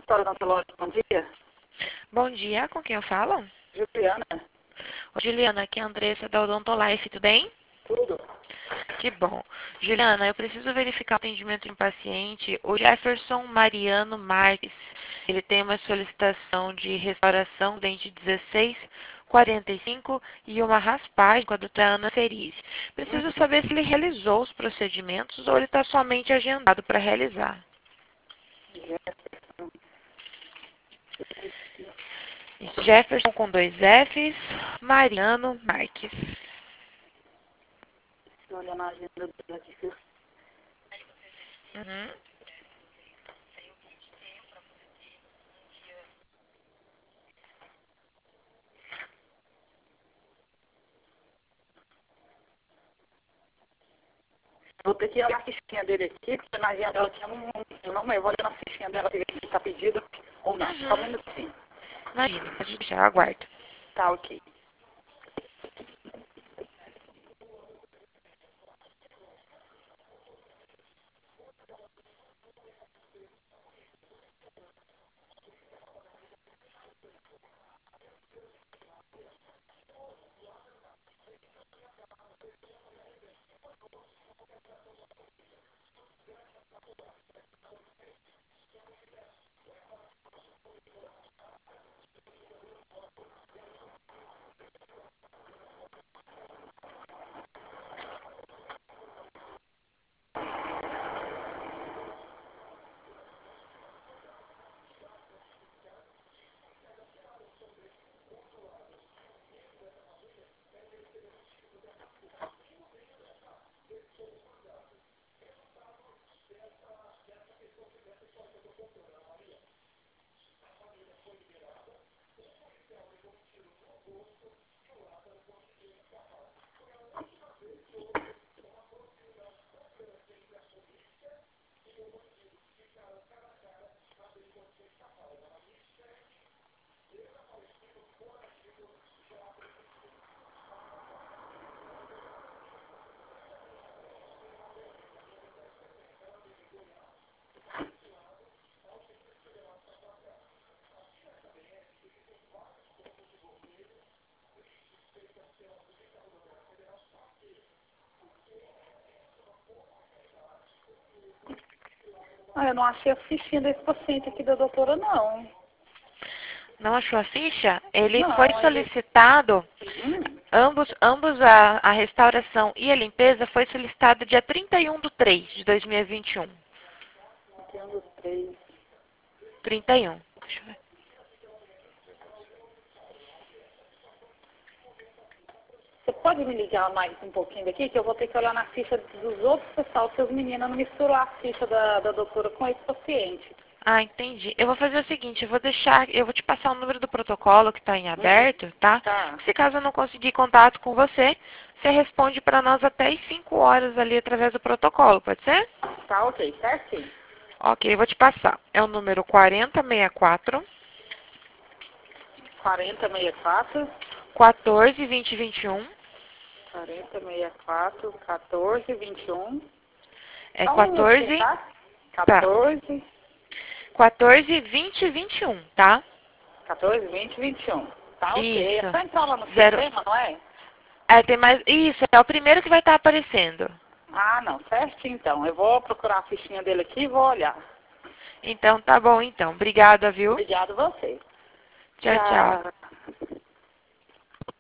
Doutora odontológica, bom dia. Bom dia, com quem eu falo? Juliana, Ô, Juliana, aqui é a Andressa da Odontolife, tudo bem? tudo. Que bom. Juliana, eu preciso verificar o atendimento de um paciente, o Jefferson Mariano Marques. Ele tem uma solicitação de restauração dente 16, 45 e uma raspagem com a doutora Ana Cerise. Preciso saber se ele realizou os procedimentos ou ele está somente agendado para realizar. Jefferson. Isso, Jefferson com 2 Fs, Mariano Marques. Deixa eu olhar na agenda dele aqui. Uhum. Vou ter que olhar a fichinha dele aqui, porque na agenda ela tinha eu não, eu vou olhar na fichinha dela pra ver se está pedido ou não. Só um minutinho. Imagina, pode deixar, eu aguardo. Tá, ok. Ah, eu não achei a fichinha desse paciente aqui da doutora, não. Não achou a ficha? Ele foi Não, ele... solicitado, Hum, ambos a restauração e a limpeza foi solicitado dia 31/3/2021. entendo 3. 31. Deixa eu ver. Você pode me ligar mais um pouquinho daqui, que eu vou ter que olhar na ficha dos outros pessoal, se os meninos não misturar a ficha da doutora com esse paciente. Ah, entendi. Eu vou fazer o seguinte, eu vou te passar o número do protocolo que está em aberto, tá? Tá, Se caso eu não conseguir contato com você, você responde para nós até às 5 horas ali através do protocolo, pode ser? tá ok, certinho. Ok, eu vou te passar. É o número 4064 4064 14 20 21. 4064 14 21. É Só um minutinho, 14, tá? tá. 14 14 20 21, tá? 14 20 21. Tá ok. É Isso. só entrar lá no Zero. sistema, não é? É, tem mais. Isso, é o primeiro que vai estar aparecendo. Ah, não, certinho então. Eu vou procurar a fichinha dele aqui e vou olhar. Então, tá bom, então. Obrigada, viu? Obrigado a você. Tchau, tchau. Tchau.